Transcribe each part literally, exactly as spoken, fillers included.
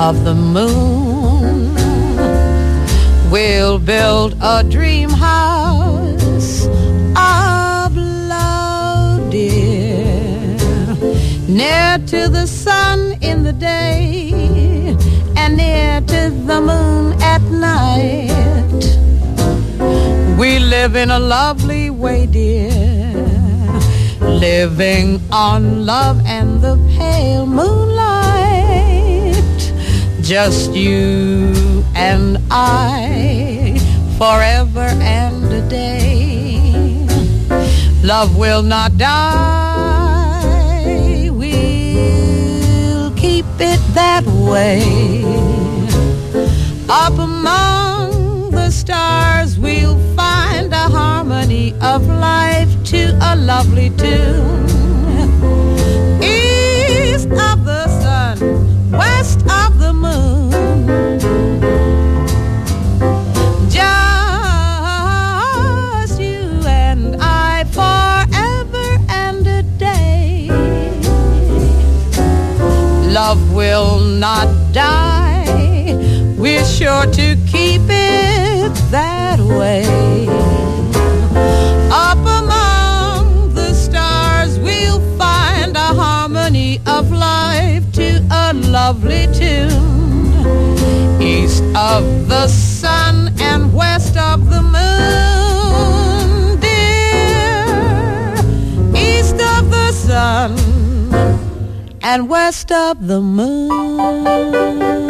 of the moon. We'll build a dream house of love, dear, near to the sun in the day and near to the moon at night. We live in a lovely way, dear, living on love and the pale moonlight. Just you and I, forever and a day. Love will not die, we'll keep it that way. Up among the stars we'll find a harmony of life to a lovely tune. East of the sun, west of the moon, just you and I, forever and a day. Love will not die, we're sure to keep it that way. Up among the stars we'll find a harmony of life to a lovely tune. East of the sun and west of the moon, dear. East of the sun and west of the moon.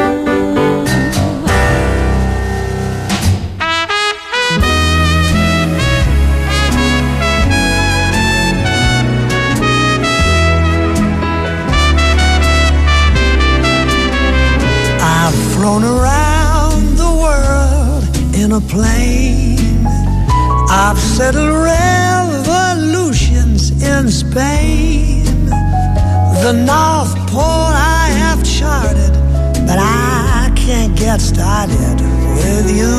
Flown around the world in a plane. I've settled revolutions in Spain. The North Pole I have charted, but I can't get started with you.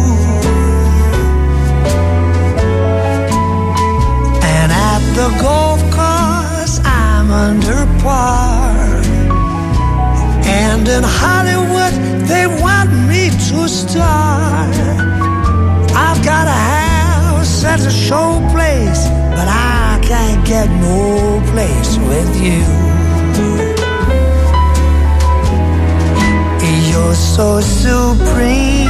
And at the golf course I'm under par. And in Hollywood, they want me to star. I've got a house at a show place, but I can't get no place with you. You're so supreme.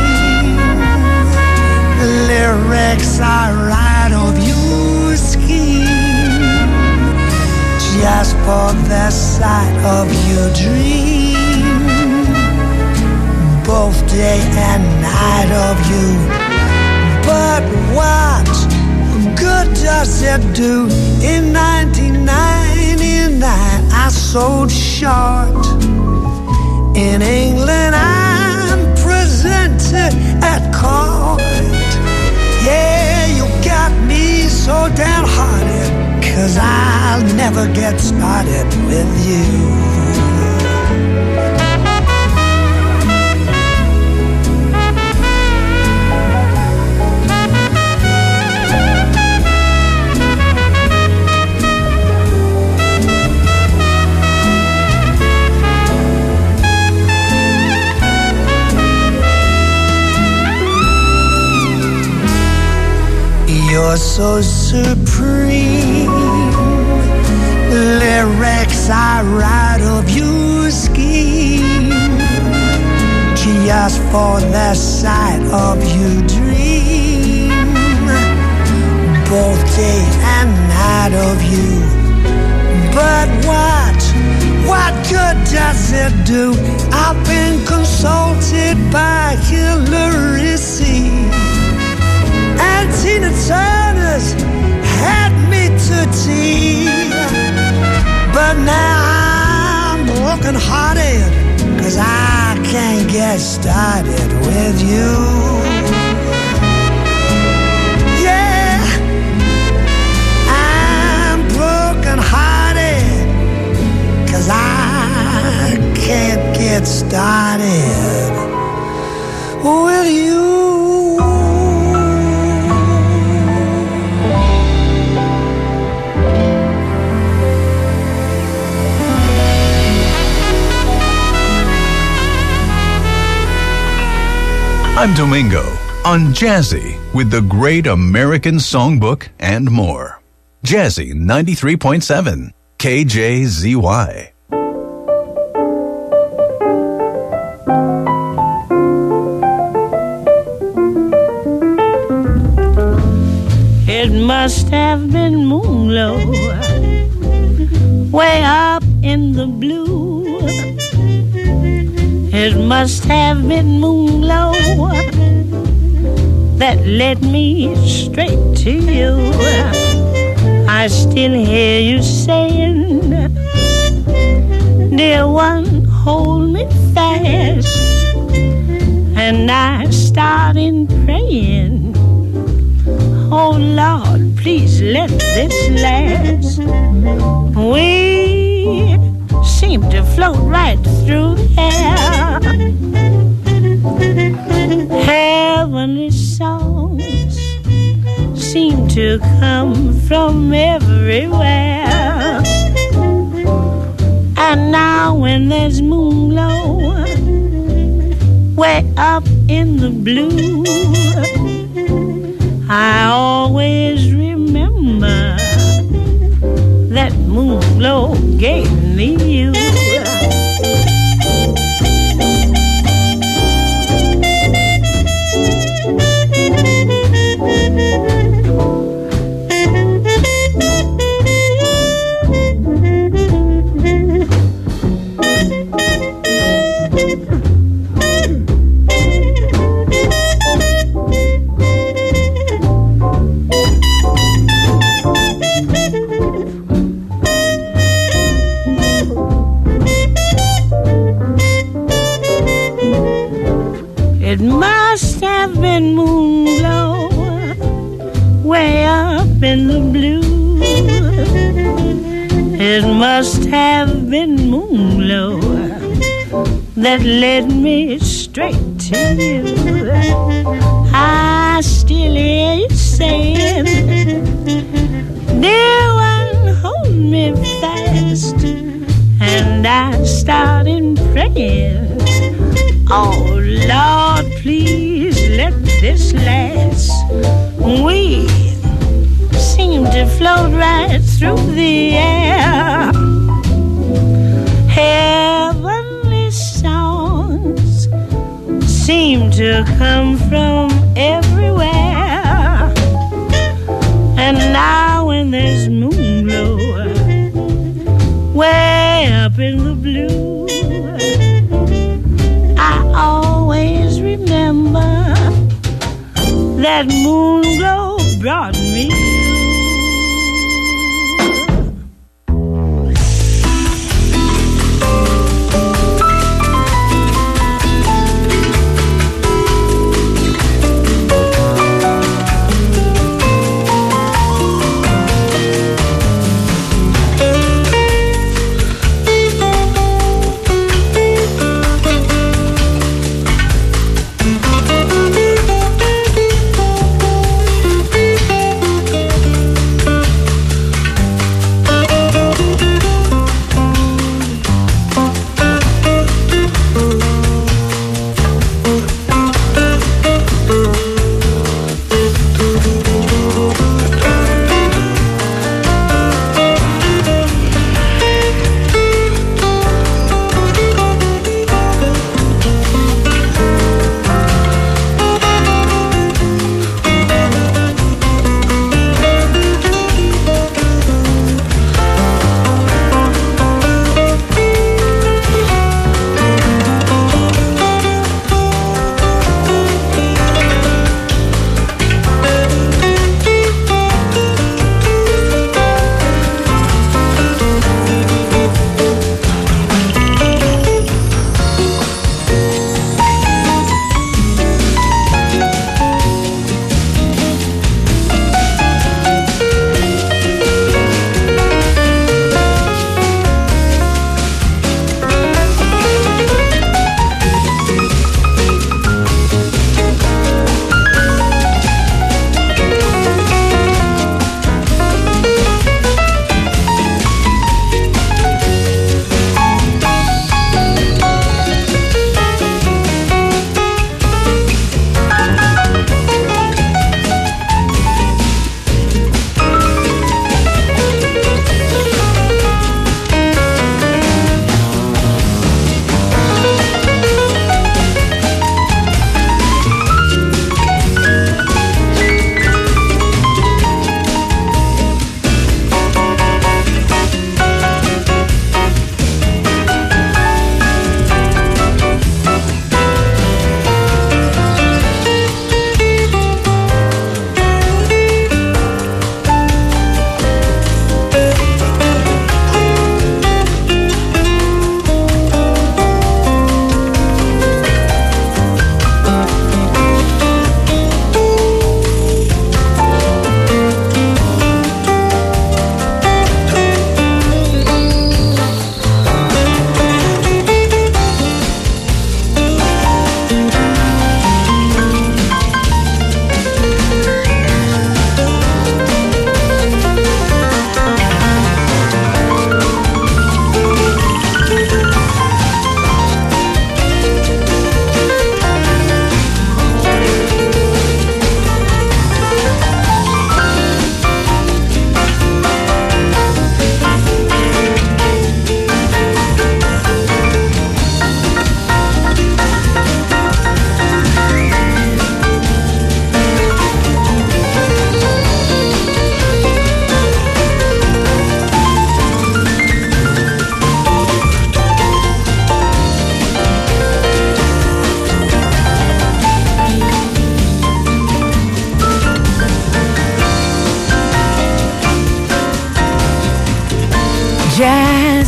Lyrics are right of your scheme. Just for the sight of your dream. Both day and night of you. But what good does it do? In nineteen ninety-nine I sold short. In England I'm presented at court. Yeah, you got me so downhearted, 'cause I'll never get started with you. You're so supreme. Lyrics I write of your scheme. Just for the sight of your dream. Both day and night of you. But what, what good does it do? I've been consulted by Hillary C. And Tina Turner's had me to tea. But now I'm broken hearted, 'cause I can't get started with you. Yeah, I'm broken hearted, 'cause I can't get started with you. I'm Domingo on Jazzy with the Great American Songbook and more. Jazzy ninety-three point seven, K J Z Y. It must have been Moonglow, way up in the blue. It must have been Moonglow that led me straight to you. I still hear you saying, dear one, hold me fast. And I start in praying, oh Lord, please let this last. We seem to float right through air. Heavenly songs seem to come from everywhere. And now when there's Moonglow way up in the blue, I always remember that Moonglow gave me you. It must have been Moonglow way up in the blue. It must have been Moonglow that led me straight to you. I still hear you saying, dear one, hold me fast. And I started praying, oh Lord, please let this last. We seem to float right through the air. Heavenly songs seem to come from everywhere. And now when there's Moonglow way up in the blue, I always remember that Moonglow brought me you.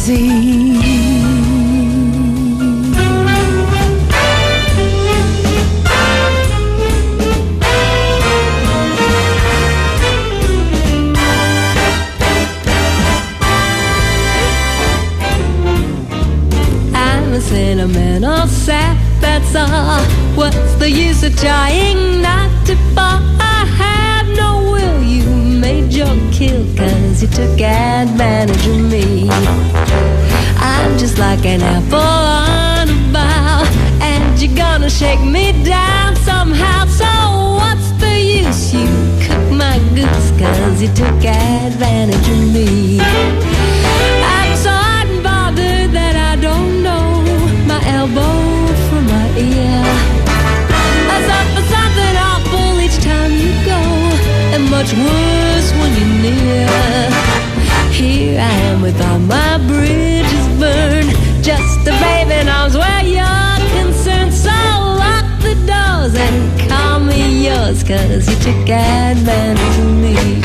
Jazzy. I'm a sentimental sap, that's all. What's the use of trying not to fall? I have no will, you made your kill, cause you took advantage of me. I'm just like an apple on a bough, and you're gonna shake me down somehow. So what's the use? You cook my goose, cause you took advantage of me. I'm so hot and bothered that I don't know my elbow from my ear. I suffer something awful each time you go, and much worse when you're near. Here I am with all my bridges burned, just a baby in arms where you're concerned. So lock the doors and call me yours, cause you took advantage of me.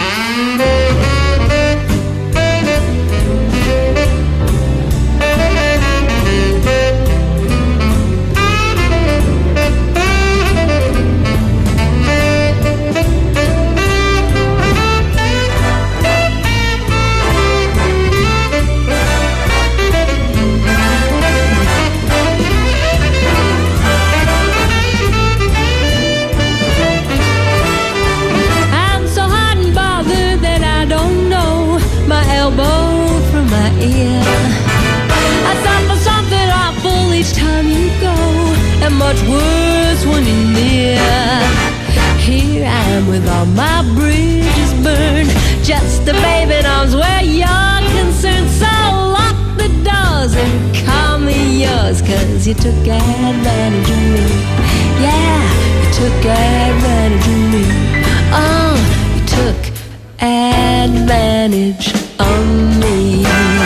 I suffer something awful each time you go, and much worse when you're near. Here I am with all my bridges burned, just a baby in arms where you're concerned. So lock the doors and call me yours, cause you took advantage of me. Yeah, you took advantage of me. Oh, you took advantage of me.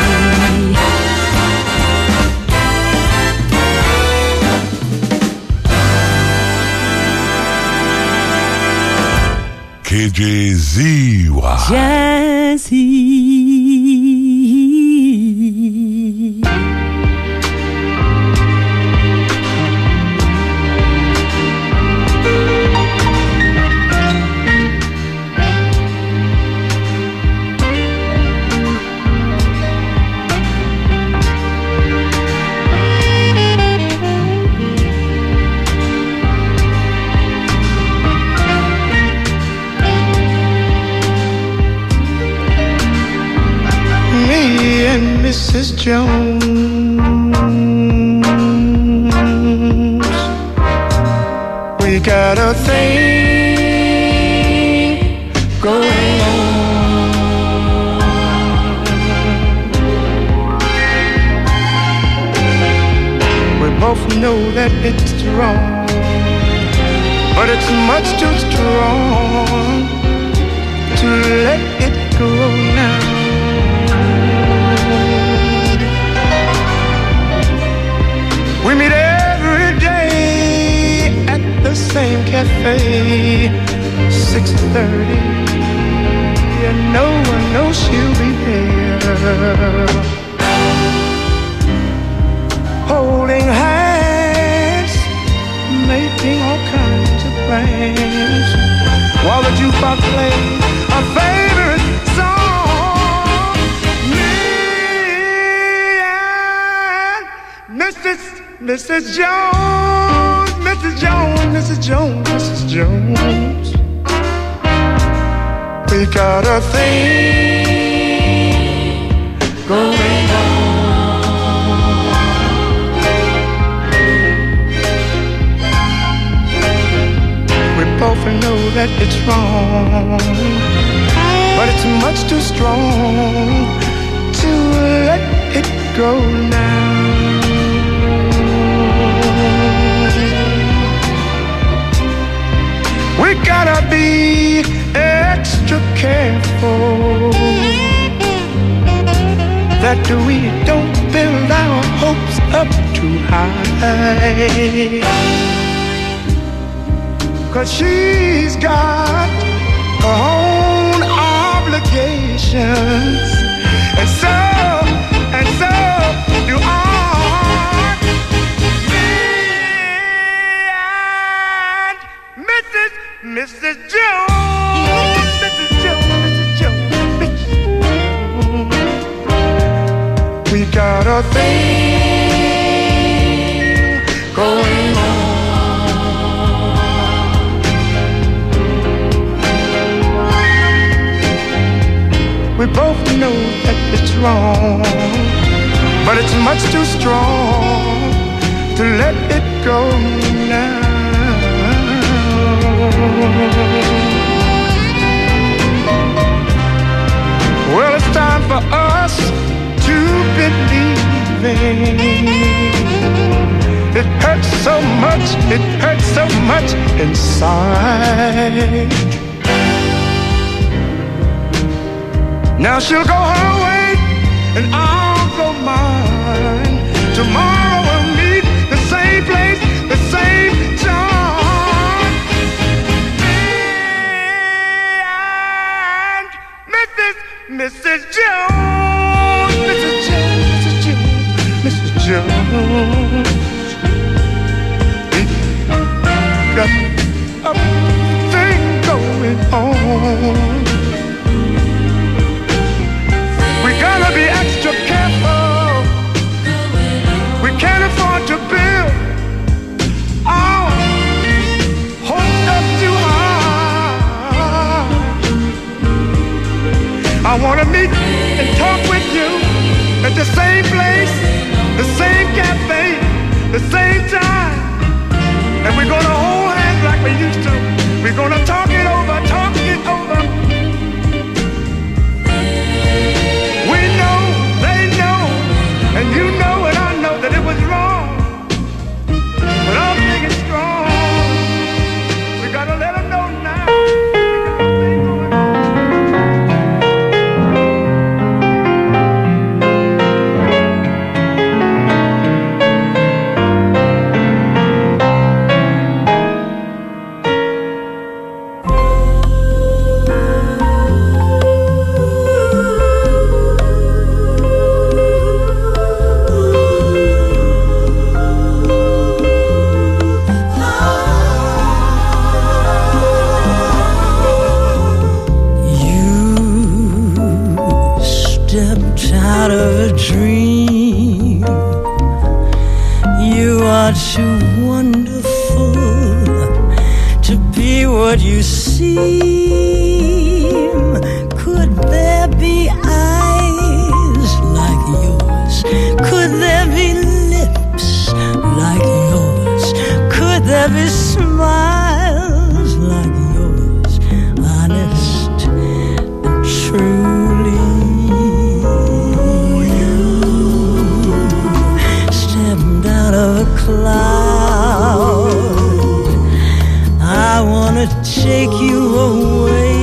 K J Z Y Jazzy. Missus Jones, we got a thing going on. We both know that it's wrong, but it's much too strong to let it go now. We meet every day at the same cafe, six thirty, and no one knows she'll be there. Holding hands, making all kinds of plans, while the jukebox plays our favorite song. Me and Missus Missus Jones, Missus Jones, Missus Jones, Missus Jones, we got a thing going on. We both know that it's wrong, but it's much too strong to let it go now. We gotta be extra careful that we don't build our hopes up too high, 'cause she's got her own obligations, and so, and so wrong, but it's much too strong to let it go now. Well, it's time for us to believe in. It hurts so much, it hurts so much inside. Now she'll go her way and I'll go mine. Tomorrow we'll meet the same place, the same time. And Missus Missus Jones, Missus Jones, Missus Jones, Missus Jones. Got a thing going on. We gotta be extra careful. We can't afford to build our hopes up too high. I wanna meet and talk with you at the same place, the same cafe, the same time. And we're gonna hold hands like we used to. We're gonna talk it over, talk it over. We know, they know, and you know and I know that it was wrong. But I'm thinking strong. We gotta let them know now. Out of a dream, you are too wonderful to be what you seem. Could there be eyes like yours? Could there be lips like yours? Could there be smiles like yours? Honest and truly. Of a cloud, I wanna take you away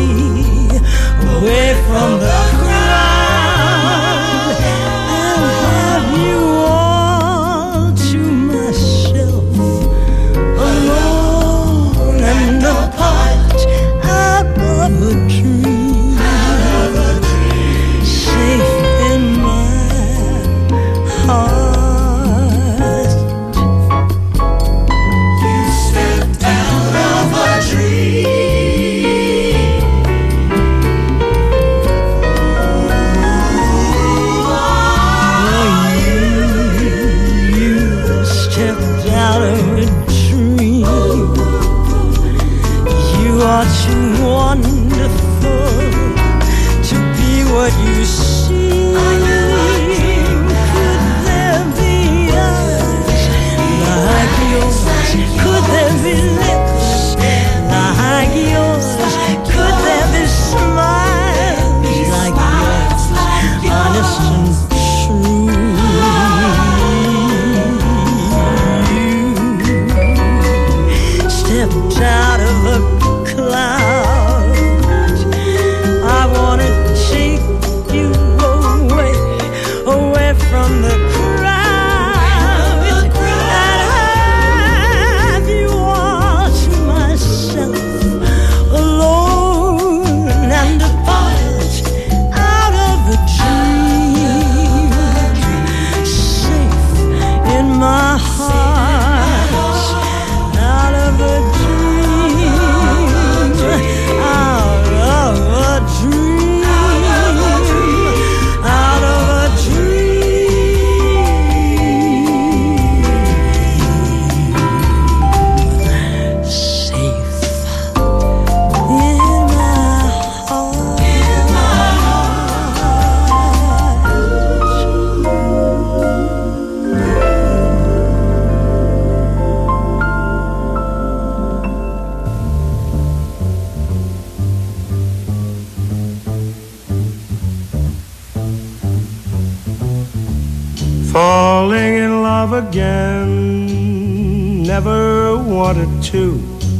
love again, never wanted to.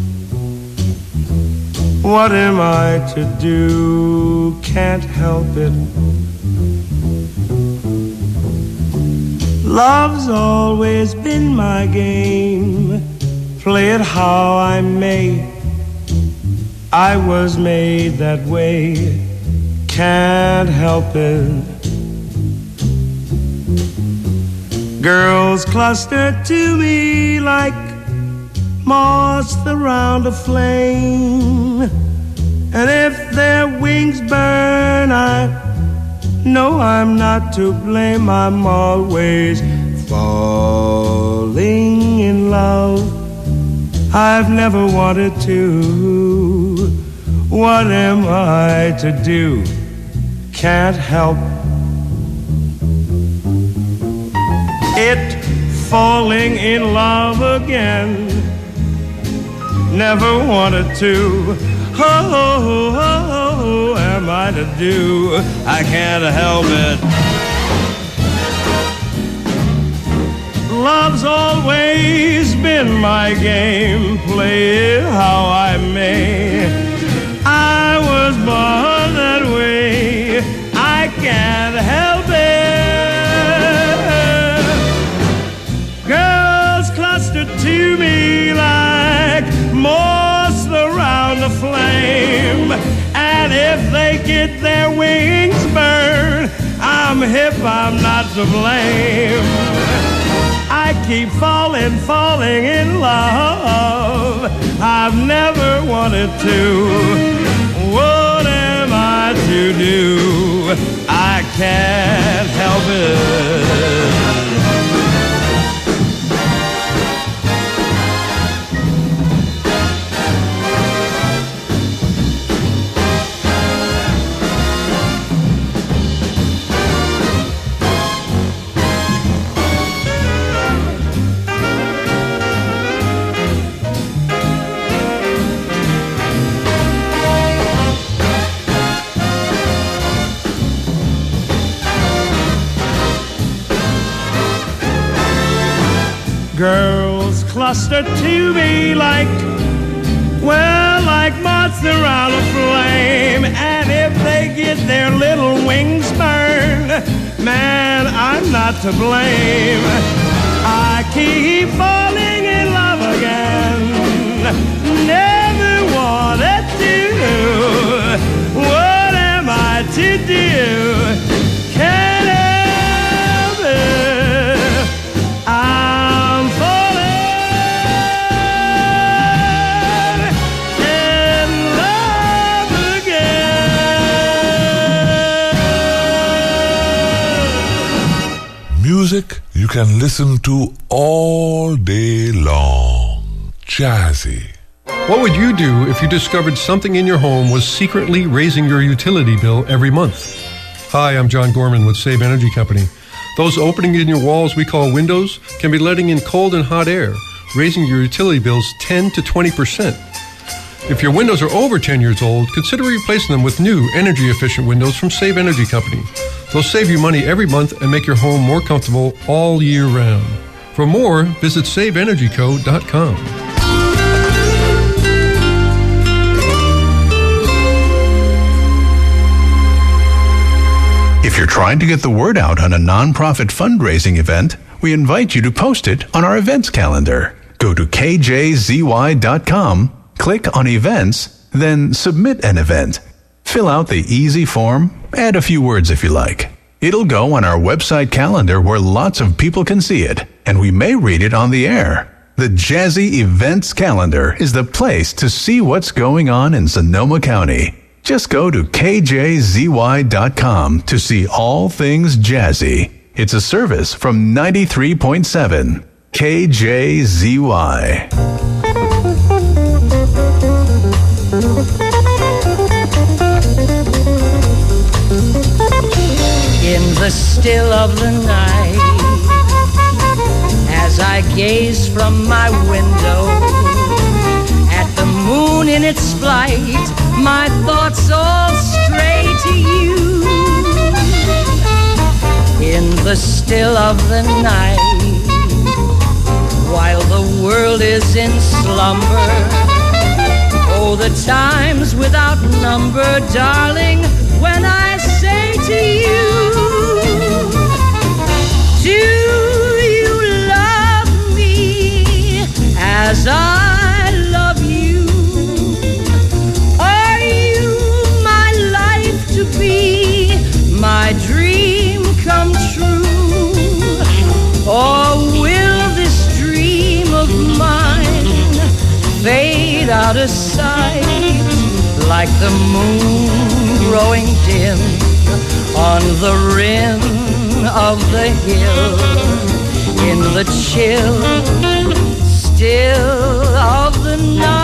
What am I to do? Can't help it. Love's always been my game. Play it how I may. I was made that way. Can't help it. Girls cluster to me like moths around a flame. And if their wings burn, I know I'm not to blame. I'm always falling in love. I've never wanted to. What am I to do? Can't help it. Falling in love again. Never wanted to. Oh, oh, oh, am I to do? I can't help it. Love's always been my game. Play it how I may. I was born that way. I can't help it. Girls cluster to me like moths around a flame. And if they get their wings burned, I'm hip, I'm not to blame. I keep falling, falling in love. I've never wanted to. What am I to do? I can't help it. Girls cluster to me like, well, like moths around a flame. And if they get their little wings burned, man, I'm not to blame. I keep falling in love again. Never wanted to. What am I to do? Can't help it. I'm falling in love again. Music you can listen to all day long. Jazzy. What would you do if you discovered something in your home was secretly raising your utility bill every month? Hi, I'm John Gorman with Save Energy Company. Those openings in your walls we call windows can be letting in cold and hot air, raising your utility bills ten to twenty percent. If your windows are over ten years old, consider replacing them with new energy-efficient windows from Save Energy Company. They'll save you money every month and make your home more comfortable all year round. For more, visit save energy co dot com. If you're trying to get the word out on a nonprofit fundraising event, we invite you to post it on our events calendar. Go to k j z y dot com, click on events, then submit an event. Fill out the easy form, add a few words if you like. It'll go on our website calendar where lots of people can see it, and we may read it on the air. The Jazzy Events Calendar is the place to see what's going on in Sonoma County. Just go to k j z y dot com to see all things jazzy. It's a service from ninety-three point seven K J Z Y. In the still of the night, as I gaze from my window at the moon in its flight, my thoughts all stray to you. In the still of the night, times in slumber. Oh, the times without number, darling, when I say to you, do you love me as I love you? Are you my life to be, my dream come true? Or will this dream of mine fade out of sight like the moon growing dim on the rim of the hill, in the chill still of the night?